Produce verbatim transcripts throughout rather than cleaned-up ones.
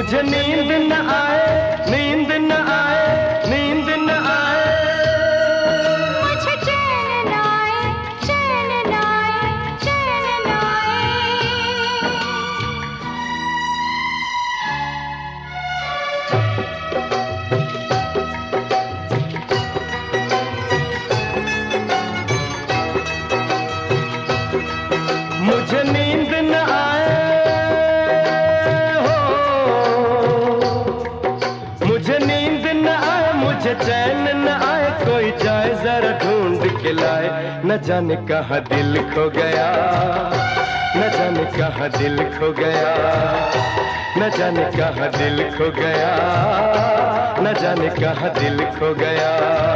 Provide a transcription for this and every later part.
मुझे नींद न आए, नींद न आए, नींद न आए, मुझे चैन न आए, चैन न आए, चैन न आए। मुझे नींद न आए हो, मुझे नींद न आए, मुझे चैन न आए, कोई जाए जरा ढूंढ के लाए। न जाने कहाँ दिल खो गया, न जाने कहाँ दिल खो गया, न जाने कहाँ दिल खो गया, न जाने कहाँ दिल खो गया।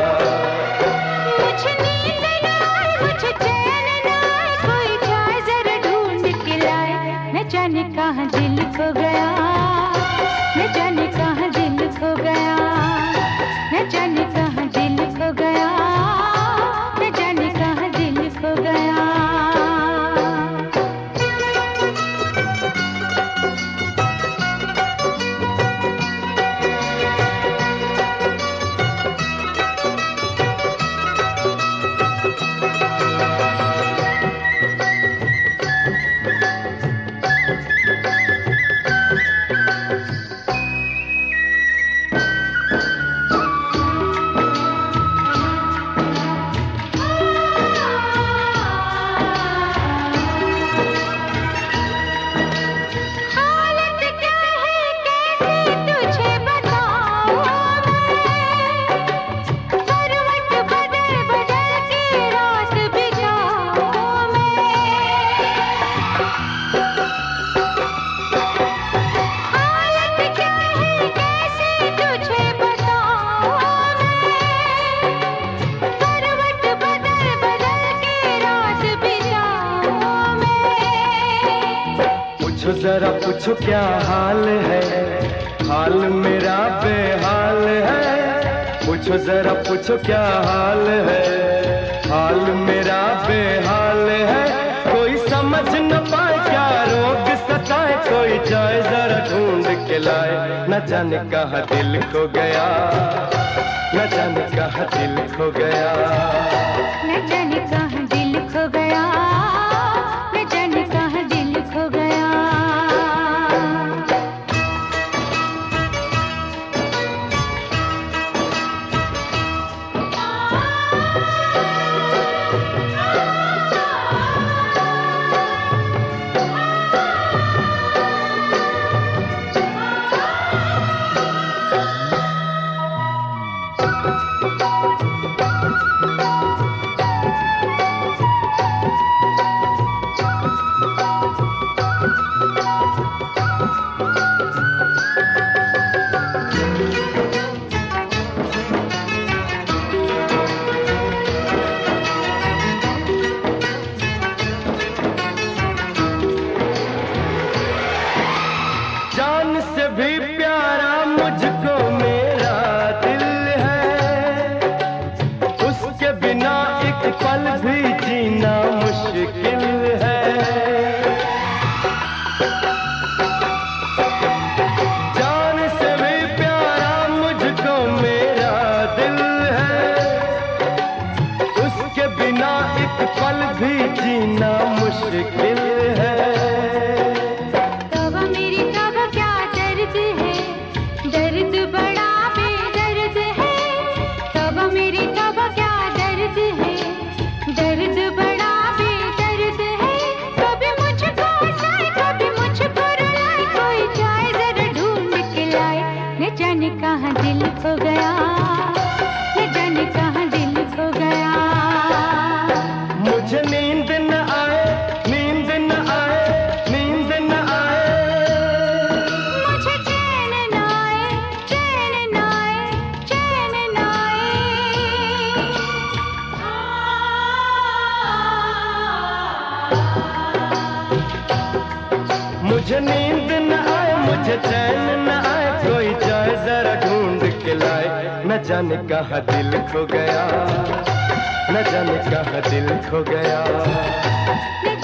मुझे नींद न आए, मुझे चैन न आए, कोई जाए जरा ढूंढ के लाए। न जाने कहाँ दिल खो गया, न जाने कहाँ दिल खो गया, न जाने कहाँ दिल खो गया, न जाने कहाँ दिल खो गया। पूछो जरा पूछो क्या हाल है, हाल मेरा बेहाल है। पूछो जरा पूछो क्या हाल है, हाल मेरा बेहाल है। कोई समझ न पाए क्या रोग सताए, कोई जाए जरा ढूंढ के लाए। न जाने कहाँ दिल खो गया, न जाने कहाँ दिल खो गया, न जाने कहाँ दिल खो गया, न जाने कहाँ दिल खो गया। जान से भी प्यारा मुझको मेरा दिल है, उसके बिना एक पल भी जीना मुश्किल है। जान से भी प्यारा मुझको मेरा दिल है, उसके बिना एक पल भी जीना मुश्किल है। दर्द बड़ा बेदर्द है, तब मेरी तब क्या दर्द है, दर्द बड़ा बेदर्द है। कभी मुझको हंसाए, कभी मुझको रुलाए, कोई जाए जरा ढूंढ के लाए। न जाने कहाँ दिल खो गया, न जाने कहाँ दिल खो गया। मुझे नींद न आए, नींद न आए, नींद न आए, मुझे चैन न आए, चैन न आए, चैन न आए। मुझे नींद न आए, मुझे चैन न आए, कोई जाए जरा ढूंढ के लाए। न जाने कहाँ दिल खो गया, न जाने कहाँ दिल खो गया।